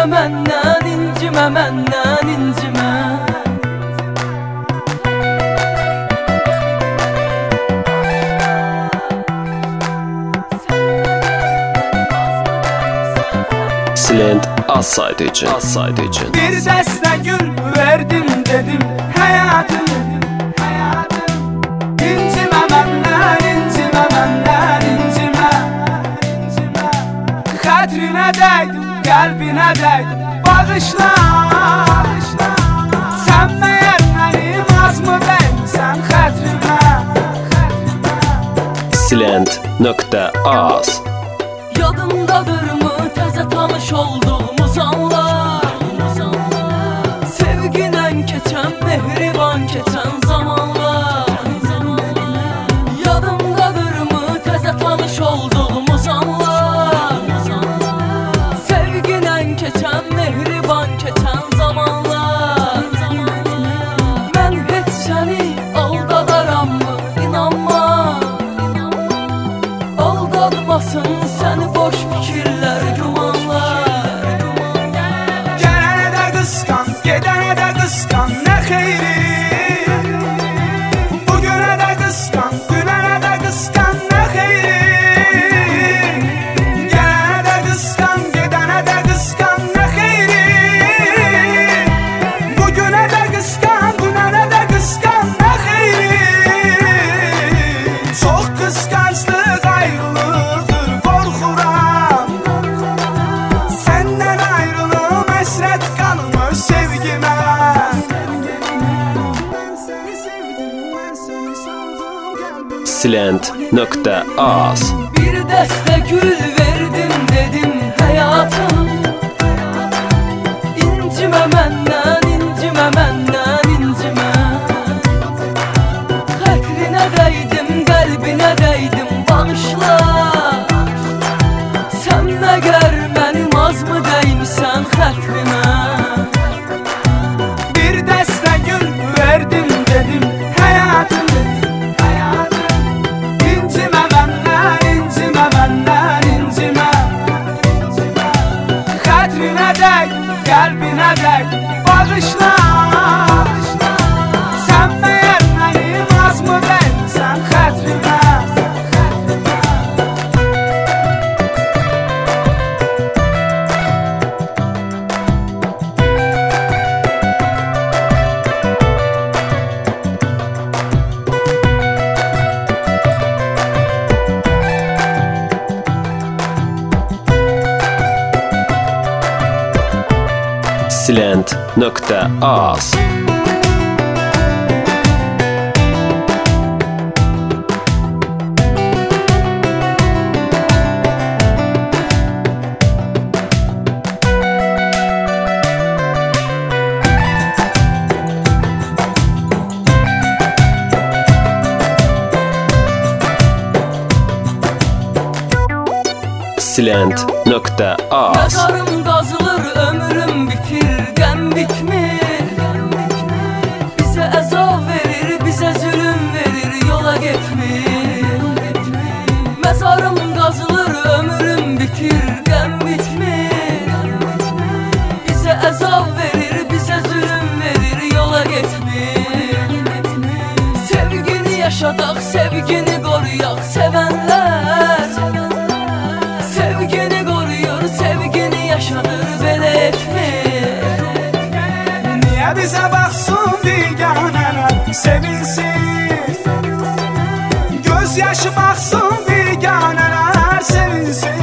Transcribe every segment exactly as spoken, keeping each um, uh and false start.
məndən, incimə məndən, incimə. Silent Asayt için, Asayt için. Bir dəstə gül verdim dedim həyatım, incimə məndən, incimə məndən, incimə. Xətrinə dəydim, qəlbinə dəydim, bağışla. Sən məyər mənim azmı dəymisən xətrimə. Silent nokta az. Yadımdadırmı təzə tanış olduğumuz anlar, sevginən keçən, mehriban keçən zamanlar. Yadımdadırmı təzə tanış olduğumuz anlar, sevginən keçən, mehriban keçən zamanlar. Mən heç səni aldadaramı, inanma. Aldatmasın səni boş fikirlər, gümanlar. Gələnə də qısqan, gedənə də qısqan, nə xeyri. Bugünə də qısqan, dünənə də qısqan, nə xeyri. Gələnə də qısqan, gedənə də qısqan, nə xeyri. Bugünə də qısqan, dünənə də qısqan, nə xeyri. Çox qısqanclıq ayrılıqdır, qorxuram. Səndən ayrılım, əsrət qalmış sevgimə. Silent nokta az. Bir dəstə gül verdim dedim həyatım, incimə məndən, incimə məndən, incimə. Xətrinə dəydim, qəlbinə dəydim, bağışla. Sən məgər mənim azmı dəymisən xətrimə. Bir dəstə gül verdim dedim həyatım, incimə məndən, incimə məndən, incimə. Xətrinə dəydim, qəlbinə dəydim, bağışla. Sən məyər mənim azmı dəymisən xətrimə. Silent nokta az. Silent nokta az. Yazarım qazılır, ömrüm bitir, qəm bitmir. Bizə əzab verir, bizə zülüm verir, yola getmir. Məzarım qazılır, ömrüm bitir, qəm bitmir. Bizə əzab verir, bizə zülüm verir, yola getmir. Sevgini yaşadaq, sevgini qoruyaq, sevənlər. Sevgini qoruyur, sevgini yaşadır, belə etmir. Niyə bizə baxsın biganələr, sevinsin. Göz yaşı baxsın biganələr, sevinsin.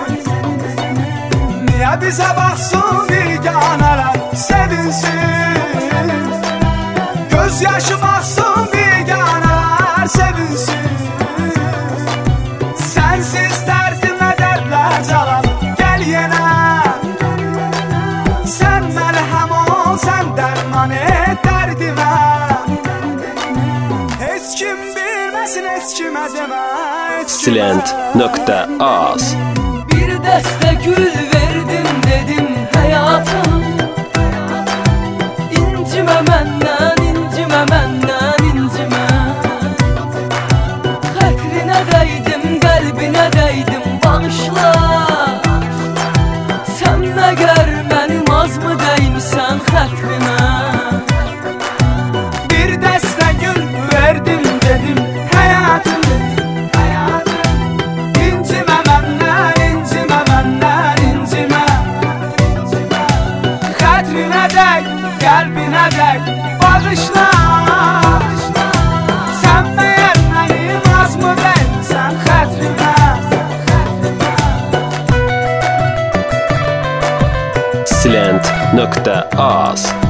Niyə bizə baxsın biganələr, sevinsin. Göz yaşı baxsın biganələr, sevinsin. Sənsiz dərdimə dərdlər calan, gəl yenə. Sən məlhəm ol, sən dərman et dərdimə. Heç kim bilməsin, heç kimə demə. Silent nokta az. Bir dəstə gül verdim dedim həyatım, incimə məndən, incimə məndən, incimə. Xətrinə dəydim, qəlbinə dəydim, bağışla. Sən məgər mənim nokta az